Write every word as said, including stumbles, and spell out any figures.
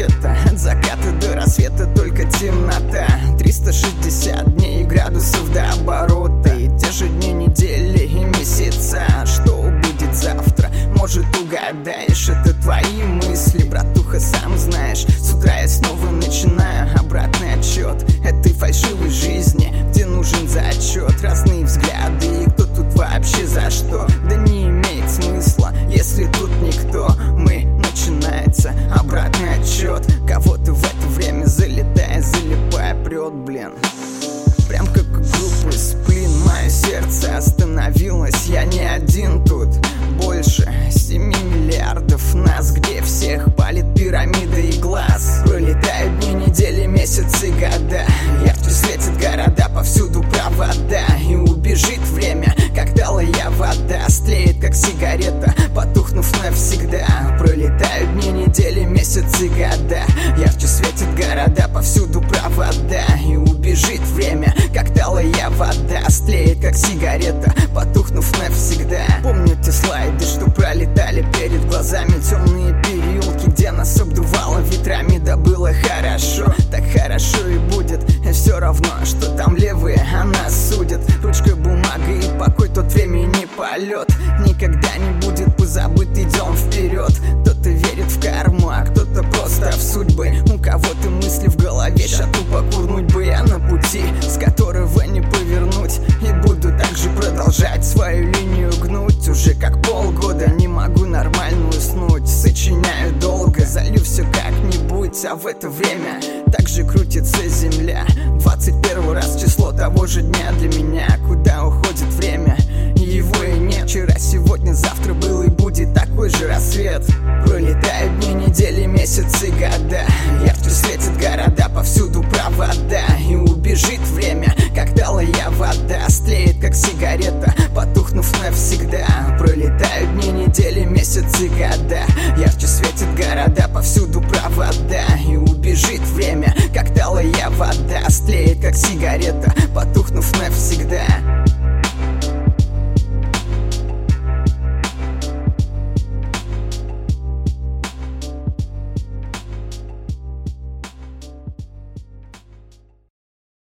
света. От заката до рассвета только темнота. Триста шестьдесят дней и градусов до оборота. И те же дни, недели и месяца. Что будет завтра? Может, угадаешь? Это твои мысли, братуха, сам знаешь. С утра я снова начинаю обратный отчет этой фальшивой жизни, где нужен зачет. Разные взгляды, и кто тут вообще за что? Да не имеет смысла, если тут никто. Мы начинается обратный отчет. Кого-то в это время залетая, залипая, прет, блин. Прям как у группы Сплин. Мое сердце остановилось, я не один тут. Больше семи миллиардов нас, где всех палит пирамида и глаз. Пролетают дни, недели, месяцы, года. Ярче светят города, повсюду провода. И убежит время, как талая вода. Стлеет, как сигарета, потухнув навсегда. Пролетают дни, недели, месяцы, года. Ярче светят города, повсюду провода. И убежит время, как талая вода. Стлеет, как сигарета, потухнув навсегда. Помню те слайды, что пролетали перед глазами. Темные переулки, где нас обдувало ветрами. Да было хорошо, так хорошо и будет. Все равно, что там левые о нас судят. Ручка, бумага и покой, тот времени полет. Никогда не будет позабыт, идем вперед. Кто-то верит в карму, а кто-то просто в судьбы. У кого-то мысли в голове, шату покурнуть бы я на пути, с которого не повернуть. И буду также продолжать свою линию гнуть. Уже как полгода не могу нормально уснуть. Сочиняю долго, залью все как-нибудь. А в это время также крутится земля. Двадцать первый раз число того же дня для меня. Куда уходит время? Его и нет. Вчера, сегодня, завтра был и будет такой же рассвет. Пролетают дни, недели, месяцы, года. Ярче светят города, повсюду провода. И убежит время, как талая вода. Стлеет, как сигарета, потухнув навсегда. Пролетают дни, недели, месяцы, года. Ярче светят города, повсюду провода. И убежит время, как талая вода. Стлеет, как сигарета, потухнув навсегда.